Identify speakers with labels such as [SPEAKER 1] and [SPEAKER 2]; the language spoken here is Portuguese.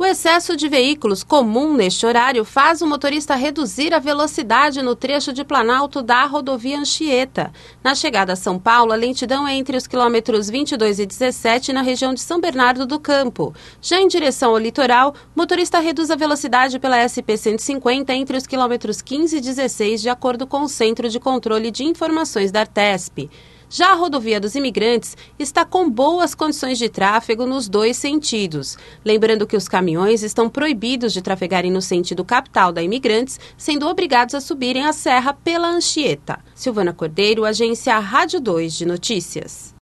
[SPEAKER 1] excesso de veículos comum neste horário faz o motorista reduzir a velocidade no trecho de Planalto da rodovia Anchieta. Na chegada a São Paulo, a lentidão é entre os quilômetros 22 e 17 na região de São Bernardo do Campo. Já em direção ao litoral, o motorista reduz a velocidade pela SP-150 entre os quilômetros 15 e 16, de acordo com o Centro de Controle de Informações da Artesp. Já a rodovia dos Imigrantes está com boas condições de tráfego nos dois sentidos. Lembrando que os caminhões estão proibidos de trafegarem no sentido capital da Imigrantes, sendo obrigados a subirem a serra pela Anchieta. Silvana Cordeiro, Agência Rádio 2 de Notícias.